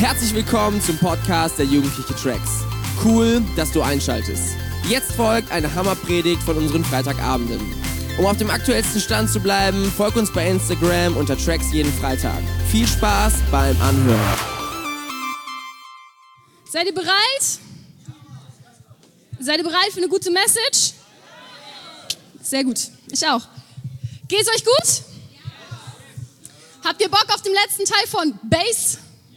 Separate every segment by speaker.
Speaker 1: Herzlich willkommen zum Podcast der Jugendliche Tracks. Cool, dass du einschaltest. Jetzt folgt eine Hammerpredigt von unseren Freitagabenden. Um auf dem aktuellsten Stand zu bleiben, folg uns bei Instagram unter Tracks jeden Freitag. Viel Spaß beim Anhören.
Speaker 2: Seid ihr bereit? Seid ihr bereit für eine gute Message? Sehr gut, ich auch. Geht's euch gut? Habt ihr Bock auf den letzten Teil von Bass?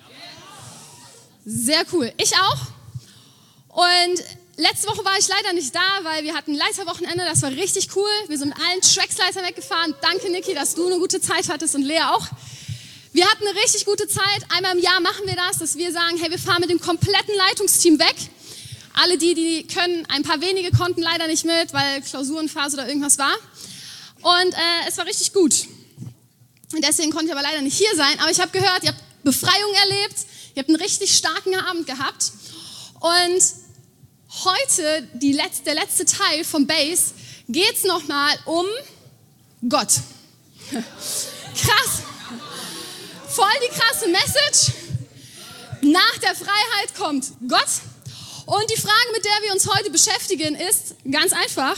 Speaker 2: Sehr cool, ich auch. Und letzte Woche war ich leider nicht da, weil wir hatten Leiterwochenende, das war richtig cool. Wir sind mit allen Tracksleitern weggefahren. Danke, Niki, dass du eine gute Zeit hattest und Lea auch. Wir hatten eine richtig gute Zeit. Einmal im Jahr machen wir das, dass wir sagen, hey, wir fahren mit dem kompletten Leitungsteam weg. Alle die können, ein paar wenige konnten leider nicht mit, weil Klausurenphase oder irgendwas war. Und es war richtig gut. Und deswegen konnte ich aber leider nicht hier sein. Aber ich habe gehört, ihr habt Befreiung erlebt. Ihr habt einen richtig starken Abend gehabt. Und heute, der letzte Teil vom Bass, geht es nochmal um Gott. Krass. Voll die krasse Message. Nach der Freiheit kommt Gott. Und die Frage, mit der wir uns heute beschäftigen, ist ganz einfach.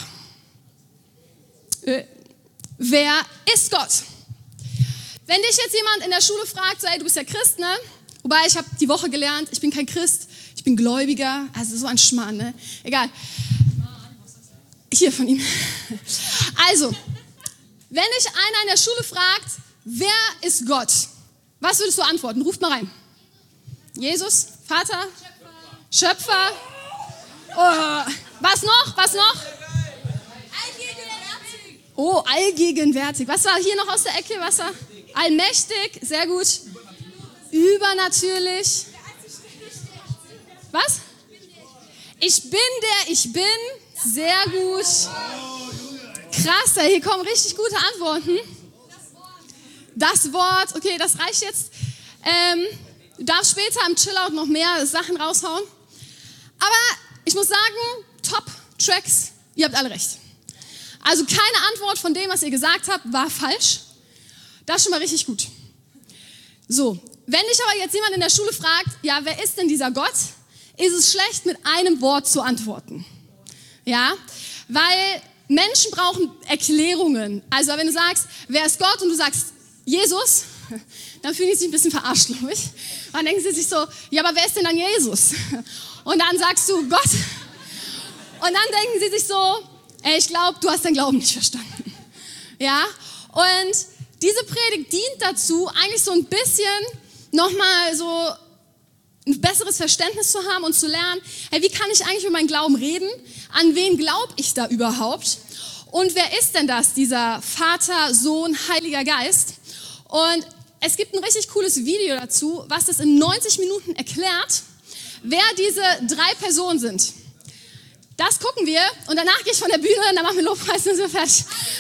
Speaker 2: Wer ist Gott? Wenn dich jetzt jemand in der Schule fragt, so, hey, du bist ja Christ, ne? Wobei, ich habe die Woche gelernt, ich bin kein Christ, ich bin Gläubiger. Also so ein Schmarrn, ne? Egal. Hier von ihm. Also, wenn dich einer in der Schule fragt, wer ist Gott? Was würdest du antworten? Ruft mal rein. Jesus? Vater? Schöpfer? Oh, was noch? Was noch? Allgegenwärtig. Oh, allgegenwärtig. Was war hier noch aus der Ecke? Was war? Allmächtig, sehr gut. Übernatürlich. Was? Ich bin der ich bin. Sehr gut. Krass, hier kommen richtig gute Antworten. Das Wort, okay, das reicht jetzt. Du darfst später im Chillout noch mehr Sachen raushauen. Aber ich muss sagen, Top-Tracks, ihr habt alle recht. Also keine Antwort von dem, was ihr gesagt habt, war falsch. Das ist schon mal richtig gut. So, wenn dich aber jetzt jemand in der Schule fragt, ja, wer ist denn dieser Gott, ist es schlecht, mit einem Wort zu antworten. Ja, weil Menschen brauchen Erklärungen. Also wenn du sagst, wer ist Gott und du sagst Jesus, dann fühlen die sich ein bisschen verarscht, glaube ich. Dann denken sie sich so, ja, aber wer ist denn dann Jesus? Und dann sagst du Gott. Und dann denken sie sich so, ey, ich glaube, du hast deinen Glauben nicht verstanden. Ja, und diese Predigt dient dazu, eigentlich so ein bisschen nochmal so ein besseres Verständnis zu haben und zu lernen, hey, wie kann ich eigentlich über meinen Glauben reden? An wen glaube ich da überhaupt? Und wer ist denn das, dieser Vater, Sohn, Heiliger Geist? Und es gibt ein richtig cooles Video dazu, was das in 90 Minuten erklärt, wer diese 3 Personen sind. Das gucken wir und danach gehe ich von der Bühne und dann machen wir Lobpreis und sind wir fertig.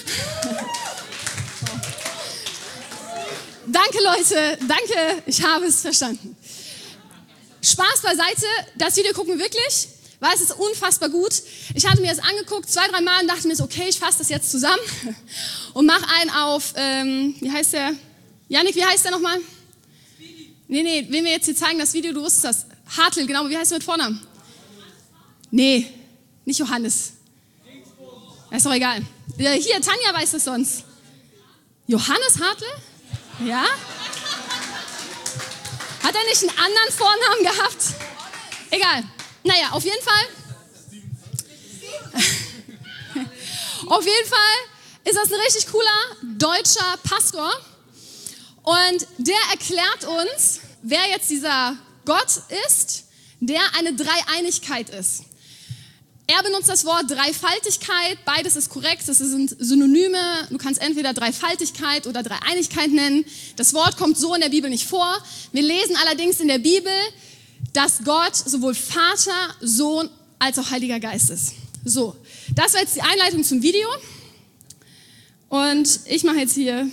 Speaker 2: Danke Leute, danke, ich habe es verstanden. Spaß beiseite, das Video gucken wir wirklich, weil es ist unfassbar gut. Ich hatte mir das angeguckt, 2-3 Mal und dachte mir so, okay, ich fasse das jetzt zusammen und mache einen auf, wie heißt der? Janik, wie heißt der nochmal? Nee, wen wir jetzt hier zeigen, das Video, du wusstest das. Hartl, genau, wie heißt der mit Vornamen? Nee, nicht Johannes. Ist doch egal. Hier, Tanja weiß das sonst. Johannes Hartl? Ja? Hat er nicht einen anderen Vornamen gehabt? Egal. Naja, auf jeden Fall ist das ein richtig cooler deutscher Pastor. Und der erklärt uns, wer jetzt dieser Gott ist, der eine Dreieinigkeit ist. Er benutzt das Wort Dreifaltigkeit, beides ist korrekt, das sind Synonyme. Du kannst entweder Dreifaltigkeit oder Dreieinigkeit nennen. Das Wort kommt so in der Bibel nicht vor. Wir lesen allerdings in der Bibel, dass Gott sowohl Vater, Sohn als auch Heiliger Geist ist. So, das war jetzt die Einleitung zum Video. Und ich mache jetzt hier...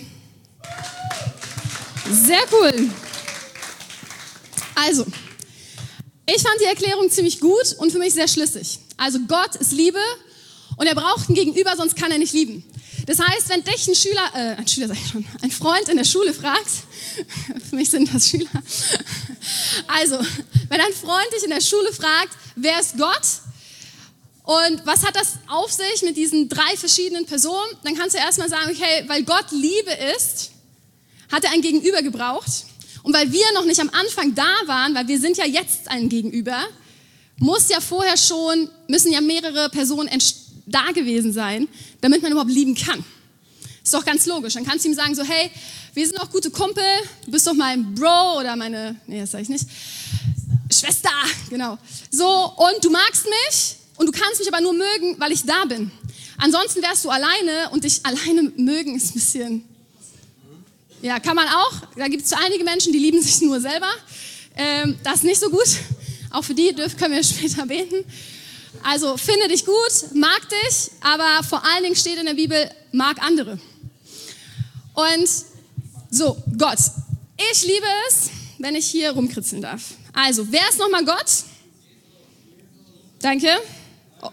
Speaker 2: Sehr cool. Also, ich fand die Erklärung ziemlich gut und für mich sehr schlüssig. Also Gott ist Liebe und er braucht ein Gegenüber, sonst kann er nicht lieben. Das heißt, wenn dich ein Freund in der Schule fragt, für mich sind das Schüler, Also, wenn ein Freund dich in der Schule fragt, wer ist Gott? Und was hat das auf sich mit diesen 3 verschiedenen Personen? Dann kannst du erstmal sagen, okay, weil Gott Liebe ist, hat er ein Gegenüber gebraucht. Und weil wir noch nicht am Anfang da waren, weil wir sind ja jetzt ein Gegenüber, müssen ja mehrere Personen da gewesen sein, damit man überhaupt lieben kann. Ist doch ganz logisch. Dann kannst du ihm sagen so, hey, wir sind doch gute Kumpel, du bist doch mein Bro oder das sag ich nicht, Schwester, genau. So, und du magst mich und du kannst mich aber nur mögen, weil ich da bin. Ansonsten wärst du alleine und dich alleine mögen ist ein bisschen, ja, kann man auch. Da gibt es einige Menschen, die lieben sich nur selber. Das ist nicht so gut. Auch für die können wir später beten. Also finde dich gut, mag dich, aber vor allen Dingen steht in der Bibel, mag andere. Und so, Gott. Ich liebe es, wenn ich hier rumkritzeln darf. Also, wer ist nochmal Gott? Danke. Oh.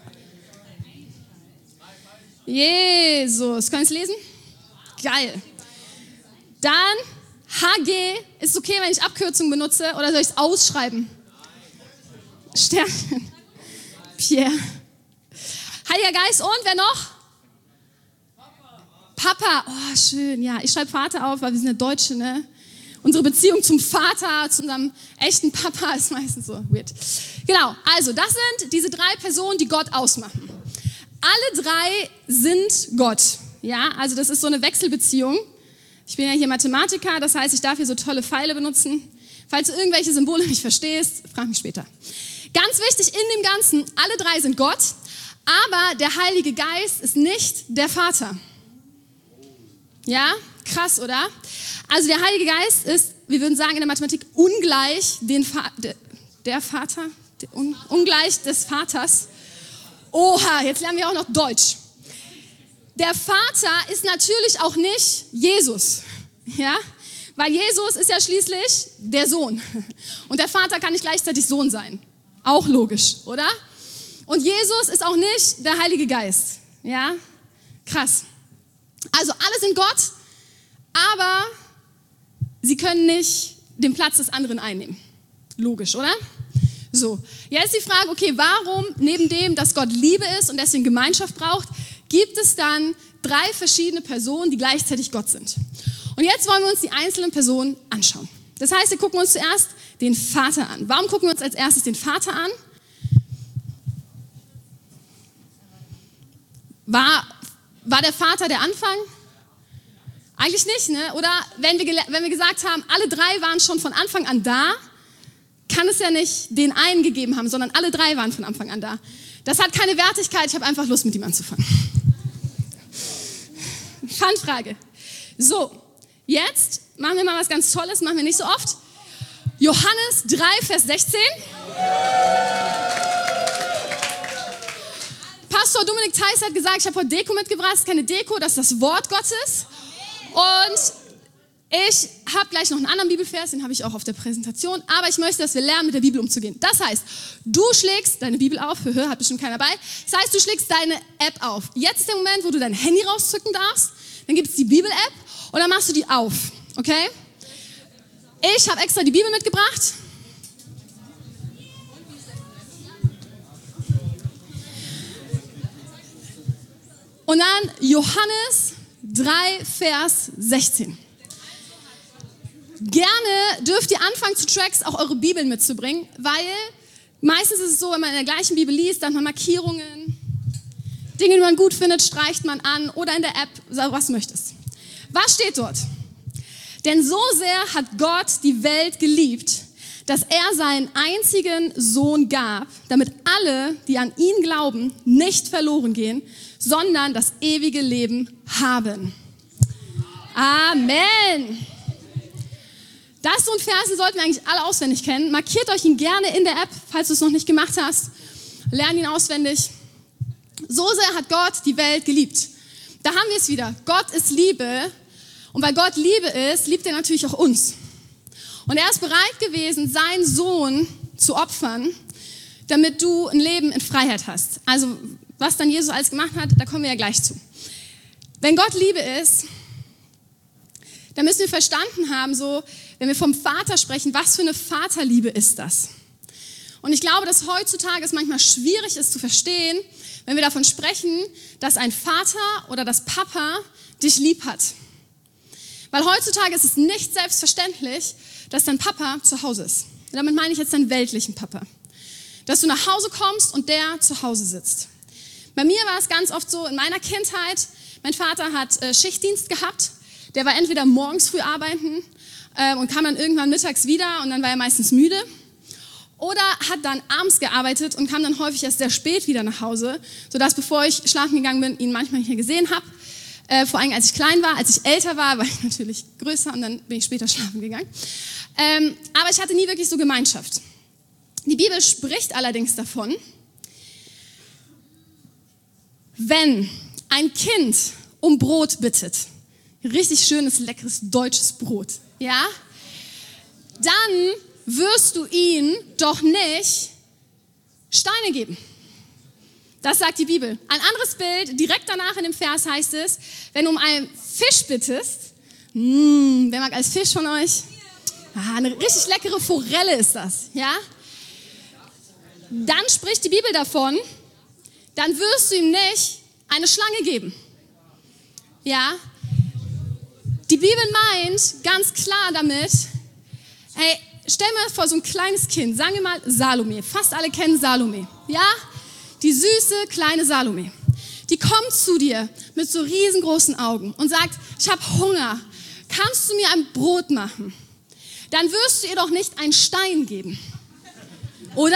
Speaker 2: Jesus. Können Sie es lesen? Geil. Dann HG. Ist es okay, wenn ich Abkürzungen benutze oder soll ich es ausschreiben? Sternchen. Pierre. Heiliger Geist und wer noch? Papa. Oh, schön. Ja, ich schreibe Vater auf, weil wir sind ja Deutsche, ne? Unsere Beziehung zum Vater, zu unserem echten Papa ist meistens so weird. Genau, also das sind diese 3 Personen, die Gott ausmachen. Alle 3 sind Gott. Ja, also das ist so eine Wechselbeziehung. Ich bin ja hier Mathematiker, das heißt, ich darf hier so tolle Pfeile benutzen. Falls du irgendwelche Symbole nicht verstehst, frag mich später. Ganz wichtig in dem Ganzen, alle 3 sind Gott, aber der Heilige Geist ist nicht der Vater. Ja, krass, oder? Also der Heilige Geist ist, wir würden sagen in der Mathematik, ungleich ungleich des Vaters. Oha, jetzt lernen wir auch noch Deutsch. Der Vater ist natürlich auch nicht Jesus, ja? Weil Jesus ist ja schließlich der Sohn. Und der Vater kann nicht gleichzeitig Sohn sein. Auch logisch, oder? Und Jesus ist auch nicht der Heilige Geist. Ja? Krass. Also alle sind Gott, aber sie können nicht den Platz des anderen einnehmen. Logisch, oder? So, jetzt die Frage, okay, warum neben dem, dass Gott Liebe ist und deswegen Gemeinschaft braucht, gibt es dann 3 verschiedene Personen, die gleichzeitig Gott sind? Und jetzt wollen wir uns die einzelnen Personen anschauen. Das heißt, wir gucken uns zuerst den Vater an. Warum gucken wir uns als erstes den Vater an? War der Vater der Anfang? Eigentlich nicht, ne? Oder wenn wir gesagt haben, alle 3 waren schon von Anfang an da, kann es ja nicht den einen gegeben haben, sondern alle 3 waren von Anfang an da. Das hat keine Wertigkeit, ich habe einfach Lust, mit ihm anzufangen. Fangfrage. So, jetzt machen wir mal was ganz Tolles, machen wir nicht so oft. Johannes 3, Vers 16. Pastor Dominik Theis hat gesagt, ich habe heute Deko mitgebracht, das ist keine Deko, das ist das Wort Gottes. Und ich habe gleich noch einen anderen Bibelvers, den habe ich auch auf der Präsentation, aber ich möchte, dass wir lernen, mit der Bibel umzugehen. Das heißt, du schlägst deine Bibel auf, hat bestimmt keiner dabei, das heißt, du schlägst deine App auf. Jetzt ist der Moment, wo du dein Handy rauszücken darfst, dann gibt es die Bibel-App und dann machst du die auf, okay? Ich habe extra die Bibel mitgebracht. Und dann Johannes 3, Vers 16. Gerne dürft ihr anfangen zu Tracks auch eure Bibeln mitzubringen, weil meistens ist es so, wenn man in der gleichen Bibel liest, dann hat man Markierungen, Dinge, die man gut findet, streicht man an oder in der App, was du möchtest. Was steht dort? Denn so sehr hat Gott die Welt geliebt, dass er seinen einzigen Sohn gab, damit alle, die an ihn glauben, nicht verloren gehen, sondern das ewige Leben haben. Amen. Das ist so ein Vers, den sollten wir eigentlich alle auswendig kennen. Markiert euch ihn gerne in der App, falls du es noch nicht gemacht hast. Lernt ihn auswendig. So sehr hat Gott die Welt geliebt. Da haben wir es wieder. Gott ist Liebe. Und weil Gott Liebe ist, liebt er natürlich auch uns. Und er ist bereit gewesen, seinen Sohn zu opfern, damit du ein Leben in Freiheit hast. Also was dann Jesus alles gemacht hat, da kommen wir ja gleich zu. Wenn Gott Liebe ist, dann müssen wir verstanden haben, so, wenn wir vom Vater sprechen, was für eine Vaterliebe ist das? Und ich glaube, dass heutzutage es manchmal schwierig ist zu verstehen, wenn wir davon sprechen, dass ein Vater oder das Papa dich lieb hat. Weil heutzutage ist es nicht selbstverständlich, dass dein Papa zu Hause ist. Und damit meine ich jetzt deinen weltlichen Papa. Dass du nach Hause kommst und der zu Hause sitzt. Bei mir war es ganz oft so, in meiner Kindheit, mein Vater hat Schichtdienst gehabt. Der war entweder morgens früh arbeiten und kam dann irgendwann mittags wieder und dann war er meistens müde. Oder hat dann abends gearbeitet und kam dann häufig erst sehr spät wieder nach Hause, sodass, bevor ich schlafen gegangen bin, ihn manchmal nicht mehr gesehen habe. Vor allem, als ich klein war. Als ich älter war ich natürlich größer und dann bin ich später schlafen gegangen. Aber ich hatte nie wirklich so Gemeinschaft. Die Bibel spricht allerdings davon, wenn ein Kind um Brot bittet, richtig schönes, leckeres, deutsches Brot, ja, dann wirst du ihm doch nicht Steine geben. Das sagt die Bibel. Ein anderes Bild, direkt danach in dem Vers heißt es, wenn du um einen Fisch bittest, wer mag als Fisch von euch? Eine richtig leckere Forelle ist das, ja? Dann spricht die Bibel davon, dann wirst du ihm nicht eine Schlange geben. Ja? Die Bibel meint ganz klar damit, hey, stell mir vor, so ein kleines Kind, sagen wir mal Salome, fast alle kennen Salome, ja? Die süße kleine Salome, die kommt zu dir mit so riesengroßen Augen und sagt, ich habe Hunger, kannst du mir ein Brot machen? Dann wirst du ihr doch nicht einen Stein geben, oder?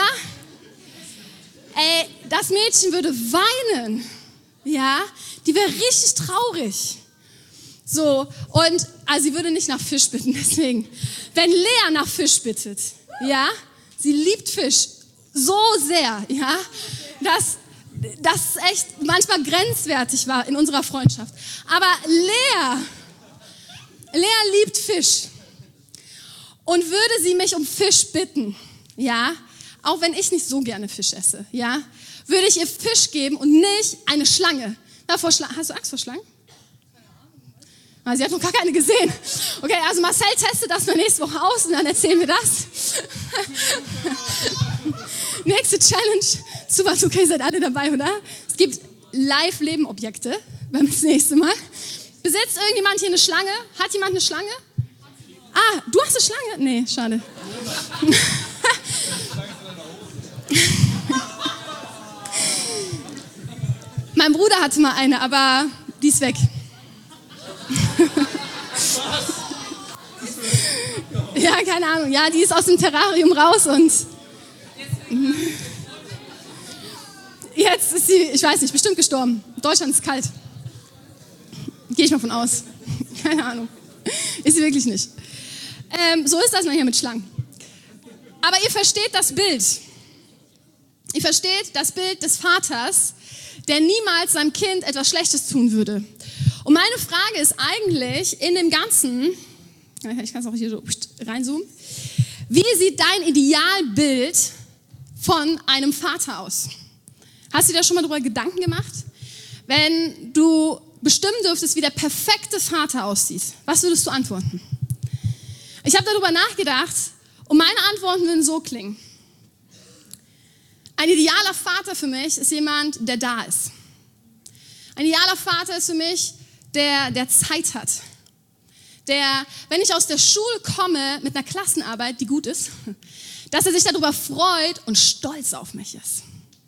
Speaker 2: Ey, das Mädchen würde weinen, ja? Die wäre richtig traurig. So, und, also sie würde nicht nach Fisch bitten, deswegen. Wenn Lea nach Fisch bittet, ja, sie liebt Fisch so sehr, ja, dass das echt manchmal grenzwertig war in unserer Freundschaft. Aber Lea liebt Fisch. Und würde sie mich um Fisch bitten, ja, auch wenn ich nicht so gerne Fisch esse, ja, würde ich ihr Fisch geben und nicht eine Schlange. Na, hast du Angst vor Schlangen? Sie hat noch gar keine gesehen. Okay, also Marcel testet das mal nächste Woche aus und dann erzählen wir das. Nächste Challenge. Super, okay, seid alle dabei, oder? Es gibt Live-Leben-Objekte beim nächsten Mal. Besitzt irgendjemand hier eine Schlange? Hat jemand eine Schlange? Ah, du hast eine Schlange? Nee, schade. Mein Bruder hatte mal eine, aber die ist weg. Ja, keine Ahnung. Ja, die ist aus dem Terrarium raus und jetzt ist sie, ich weiß nicht, bestimmt gestorben. Deutschland ist kalt. Gehe ich mal von aus. Keine Ahnung. Ist sie wirklich nicht. So ist das manchmal mit Schlangen. Aber ihr versteht das Bild. Ihr versteht das Bild des Vaters, der niemals seinem Kind etwas Schlechtes tun würde. Und meine Frage ist eigentlich in dem Ganzen, ich kann es auch hier so reinzoomen, wie sieht dein Idealbild von einem Vater aus? Hast du dir da schon mal darüber Gedanken gemacht? Wenn du bestimmen dürftest, wie der perfekte Vater aussieht, was würdest du antworten? Ich habe darüber nachgedacht und meine Antworten würden so klingen. Ein idealer Vater für mich ist jemand, der da ist. Ein idealer Vater ist für mich, der Zeit hat. Der, wenn ich aus der Schule komme mit einer Klassenarbeit, die gut ist, dass er sich darüber freut und stolz auf mich ist.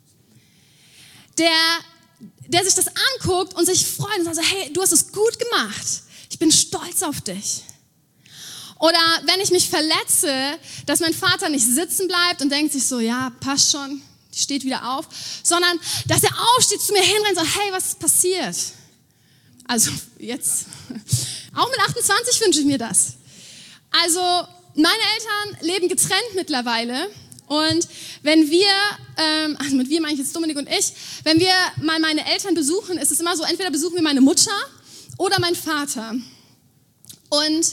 Speaker 2: Der sich das anguckt und sich freut und sagt, hey, du hast es gut gemacht. Ich bin stolz auf dich. Oder wenn ich mich verletze, dass mein Vater nicht sitzen bleibt und denkt sich so, ja, passt schon, die steht wieder auf, sondern dass er aufsteht, zu mir hinrennt und sagt, hey, was ist passiert? Also jetzt, auch mit 28 wünsche ich mir das. Also meine Eltern leben getrennt mittlerweile und wenn wir, also mit wir meine ich jetzt Dominik und ich, wenn wir mal meine Eltern besuchen, ist es immer so, entweder besuchen wir meine Mutter oder meinen Vater. Und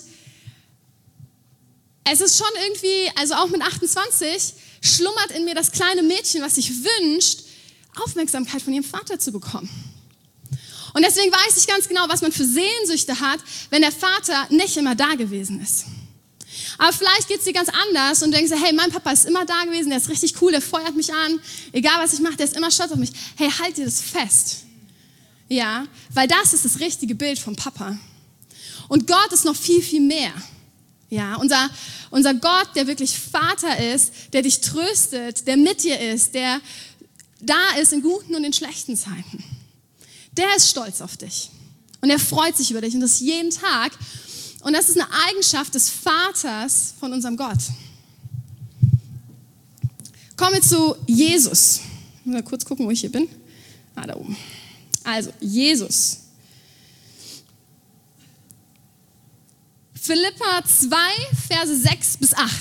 Speaker 2: es ist schon irgendwie, also auch mit 28, schlummert in mir das kleine Mädchen, was sich wünscht, Aufmerksamkeit von ihrem Vater zu bekommen. Und deswegen weiß ich ganz genau, was man für Sehnsüchte hat, wenn der Vater nicht immer da gewesen ist. Aber vielleicht geht es dir ganz anders und du denkst, hey, mein Papa ist immer da gewesen, der ist richtig cool, der feuert mich an, egal was ich mache, der ist immer stolz auf mich. Hey, halt dir das fest. Ja, weil das ist das richtige Bild vom Papa. Und Gott ist noch viel, viel mehr. Ja, unser Gott, der wirklich Vater ist, der dich tröstet, der mit dir ist, der da ist in guten und in schlechten Zeiten. Der ist stolz auf dich und er freut sich über dich und das jeden Tag. Und das ist eine Eigenschaft des Vaters von unserem Gott. Kommen wir zu Jesus. Ich muss mal kurz gucken, wo ich hier bin. Da oben. Also, Jesus. Philipper 2, Verse 6 bis 8.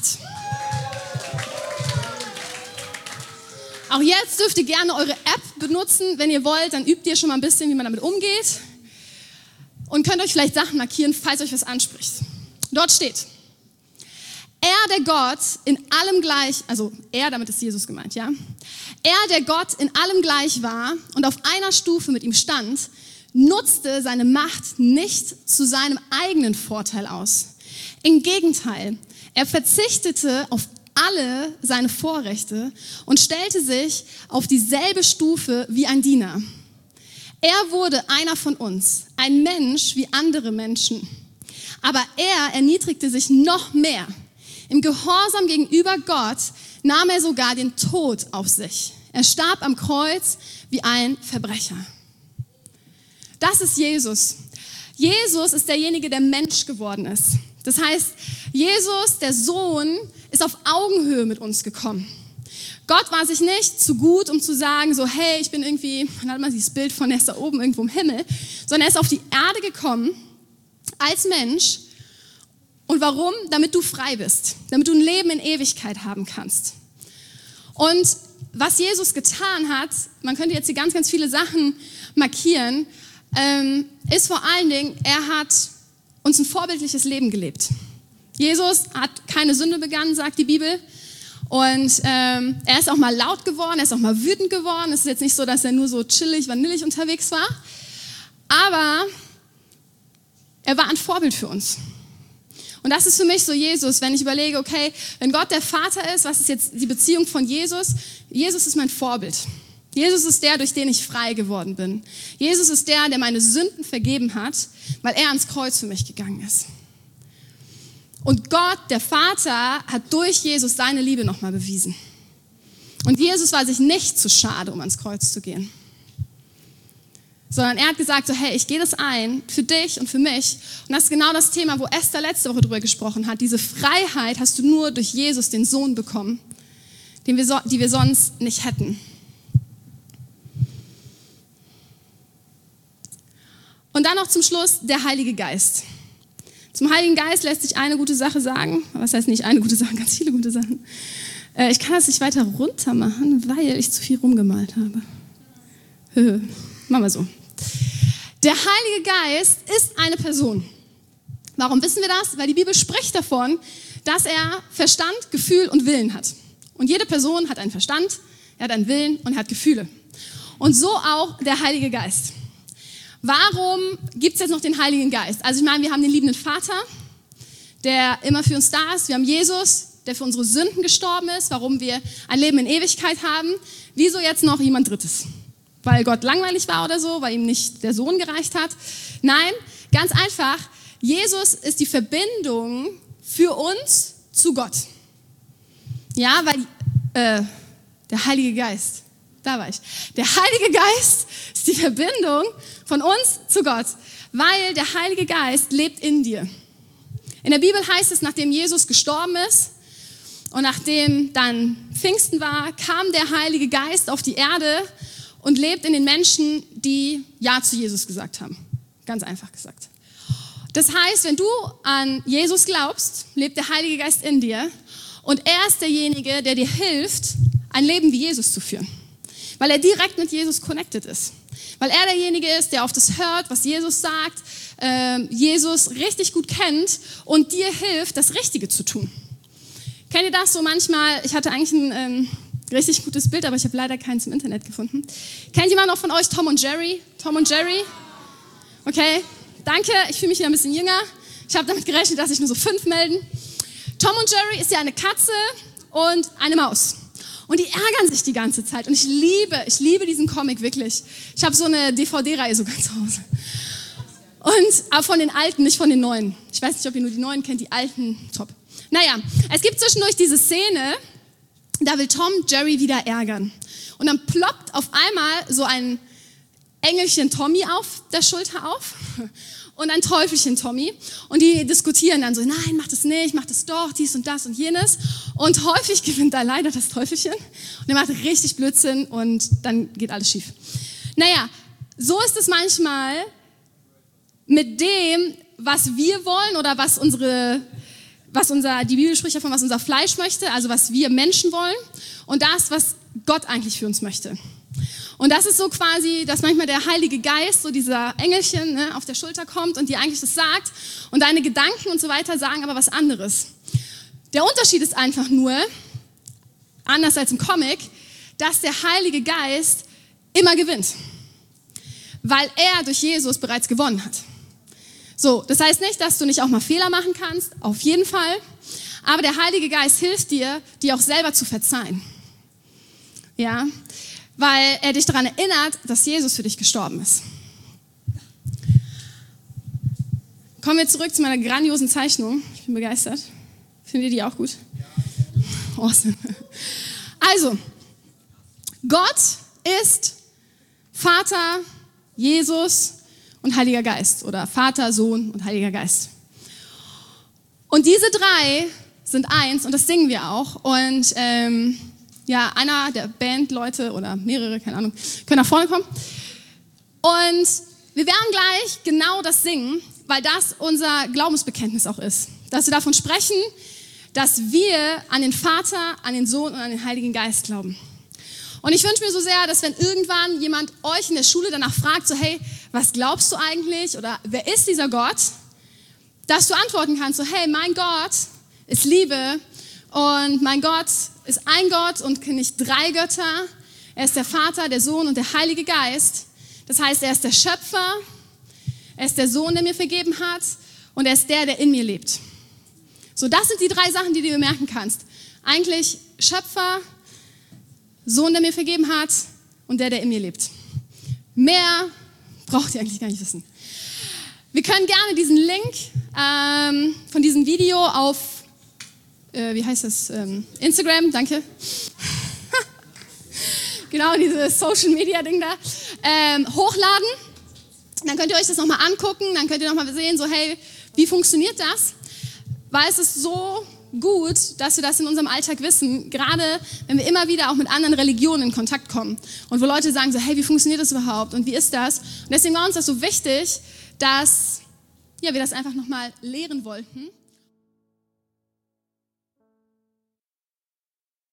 Speaker 2: Auch jetzt dürft ihr gerne eure App benutzen. Wenn ihr wollt, dann übt ihr schon mal ein bisschen, wie man damit umgeht. Und könnt euch vielleicht Sachen markieren, falls euch was anspricht. Dort steht, er, der Gott in allem gleich, also er, damit ist Jesus gemeint, ja? Er, der Gott in allem gleich war und auf einer Stufe mit ihm stand, nutzte seine Macht nicht zu seinem eigenen Vorteil aus. Im Gegenteil, er verzichtete auf alle seine Vorrechte und stellte sich auf dieselbe Stufe wie ein Diener. Er wurde einer von uns, ein Mensch wie andere Menschen. Aber er erniedrigte sich noch mehr. Im Gehorsam gegenüber Gott nahm er sogar den Tod auf sich. Er starb am Kreuz wie ein Verbrecher. Das ist Jesus. Jesus ist derjenige, der Mensch geworden ist. Das heißt, Jesus, der Sohn, ist auf Augenhöhe mit uns gekommen. Gott war sich nicht zu gut, um zu sagen, so, hey, ich bin irgendwie, man hat mal dieses Bild von, er ist da oben irgendwo im Himmel, sondern er ist auf die Erde gekommen als Mensch. Und warum? Damit du frei bist, damit du ein Leben in Ewigkeit haben kannst. Und was Jesus getan hat, man könnte jetzt hier ganz, ganz viele Sachen markieren, ist vor allen Dingen, er hat uns ein vorbildliches Leben gelebt. Jesus hat keine Sünde begangen, sagt die Bibel. Und er ist auch mal laut geworden, er ist auch mal wütend geworden. Es ist jetzt nicht so, dass er nur so chillig, vanillig unterwegs war. Aber er war ein Vorbild für uns. Und das ist für mich so Jesus, wenn ich überlege, okay, wenn Gott der Vater ist, was ist jetzt die Beziehung von Jesus? Jesus ist mein Vorbild. Jesus ist der, durch den ich frei geworden bin. Jesus ist der, der meine Sünden vergeben hat, weil er ans Kreuz für mich gegangen ist. Und Gott, der Vater, hat durch Jesus seine Liebe nochmal bewiesen. Und Jesus war sich nicht zu schade, um ans Kreuz zu gehen. Sondern er hat gesagt, so, hey, ich gehe das ein für dich und für mich. Und das ist genau das Thema, wo Esther letzte Woche drüber gesprochen hat. Diese Freiheit hast du nur durch Jesus, den Sohn, bekommen, die wir sonst nicht hätten. Und dann noch zum Schluss der Heilige Geist. Zum Heiligen Geist lässt sich eine gute Sache sagen. Was heißt nicht eine gute Sache, ganz viele gute Sachen. Ich kann das nicht weiter runter machen, weil ich zu viel rumgemalt habe. Machen wir so. Der Heilige Geist ist eine Person. Warum wissen wir das? Weil die Bibel spricht davon, dass er Verstand, Gefühl und Willen hat. Und jede Person hat einen Verstand, er hat einen Willen und er hat Gefühle. Und so auch der Heilige Geist. Warum gibt es jetzt noch den Heiligen Geist? Also ich meine, wir haben den liebenden Vater, der immer für uns da ist. Wir haben Jesus, der für unsere Sünden gestorben ist, warum wir ein Leben in Ewigkeit haben. Wieso jetzt noch jemand Drittes? Weil Gott langweilig war oder so, weil ihm nicht der Sohn gereicht hat? Nein, ganz einfach, Jesus ist die Verbindung für uns zu Gott. Ja, weil der Heilige Geist, da war ich. Der Heilige Geist ist die Verbindung von uns zu Gott, weil der Heilige Geist lebt in dir. In der Bibel heißt es, nachdem Jesus gestorben ist und nachdem dann Pfingsten war, kam der Heilige Geist auf die Erde und lebt in den Menschen, die Ja zu Jesus gesagt haben. Ganz einfach gesagt. Das heißt, wenn du an Jesus glaubst, lebt der Heilige Geist in dir und er ist derjenige, der dir hilft, ein Leben wie Jesus zu führen. Weil er direkt mit Jesus connected ist. Weil er derjenige ist, der auf das hört, was Jesus sagt, Jesus richtig gut kennt und dir hilft, das Richtige zu tun. Kennt ihr das so manchmal? Ich hatte eigentlich ein richtig gutes Bild, aber ich habe leider keins im Internet gefunden. Kennt jemand noch von euch Tom und Jerry? Tom und Jerry? Okay, danke, ich fühle mich wieder ein bisschen jünger. Ich habe damit gerechnet, dass sich nur so 5 melden. Tom und Jerry ist ja eine Katze und eine Maus. Und die ärgern sich die ganze Zeit. Und ich liebe diesen Comic wirklich. Ich habe so eine DVD-Reihe sogar zu Hause. Aber von den alten, nicht von den neuen. Ich weiß nicht, ob ihr nur die neuen kennt, die alten, top. Naja, es gibt zwischendurch diese Szene, da will Tom Jerry wieder ärgern. Und dann ploppt auf einmal so ein Engelchen Tommy auf der Schulter auf und ein Teufelchen Tommy. Und die diskutieren dann so, nein, mach das nicht, mach das doch, dies und das und jenes. Und häufig gewinnt da leider das Teufelchen. Und er macht richtig Blödsinn und dann geht alles schief. Naja, so ist es manchmal mit dem, was wir wollen oder die Bibel spricht davon, was unser Fleisch möchte, also was wir Menschen wollen und das, was Gott eigentlich für uns möchte. Und das ist so quasi, dass manchmal der Heilige Geist, so dieser Engelchen, ne, auf der Schulter kommt und dir eigentlich das sagt und deine Gedanken und so weiter sagen aber was anderes. Der Unterschied ist einfach nur, anders als im Comic, dass der Heilige Geist immer gewinnt, weil er durch Jesus bereits gewonnen hat. So, das heißt nicht, dass du nicht auch mal Fehler machen kannst, auf jeden Fall, aber der Heilige Geist hilft dir, dir auch selber zu verzeihen. Ja, weil er dich daran erinnert, dass Jesus für dich gestorben ist. Kommen wir zurück zu meiner grandiosen Zeichnung. Ich bin begeistert. Findet ihr die auch gut? Awesome. Also, Gott ist Vater, Jesus und Heiliger Geist. Oder Vater, Sohn und Heiliger Geist. Und diese 3 sind eins und das singen wir auch. Und einer der Bandleute oder mehrere, keine Ahnung, können nach vorne kommen. Und wir werden gleich genau das singen, weil das unser Glaubensbekenntnis auch ist. Dass wir davon sprechen, dass wir an den Vater, an den Sohn und an den Heiligen Geist glauben. Und ich wünsche mir so sehr, dass wenn irgendwann jemand euch in der Schule danach fragt, so hey, was glaubst du eigentlich oder wer ist dieser Gott, dass du antworten kannst, so hey, mein Gott ist Liebe und mein Gott ist ein Gott und nicht 3 Götter. Er ist der Vater, der Sohn und der Heilige Geist. Das heißt, er ist der Schöpfer, er ist der Sohn, der mir vergeben hat und er ist der in mir lebt. So, das sind die 3 Sachen, die du bemerken kannst. Eigentlich Schöpfer, Sohn, der mir vergeben hat und der in mir lebt. Mehr braucht ihr eigentlich gar nicht wissen. Wir können gerne diesen Link von diesem Video auf Instagram, danke. Genau, dieses Social-Media-Ding da, hochladen. Dann könnt ihr euch das nochmal angucken, dann könnt ihr nochmal sehen, so hey, wie funktioniert das? Weil es ist so gut, dass wir das in unserem Alltag wissen, gerade wenn wir immer wieder auch mit anderen Religionen in Kontakt kommen und wo Leute sagen so, hey, wie funktioniert das überhaupt und wie ist das? Und deswegen war uns das so wichtig, dass wir das einfach nochmal lehren wollten.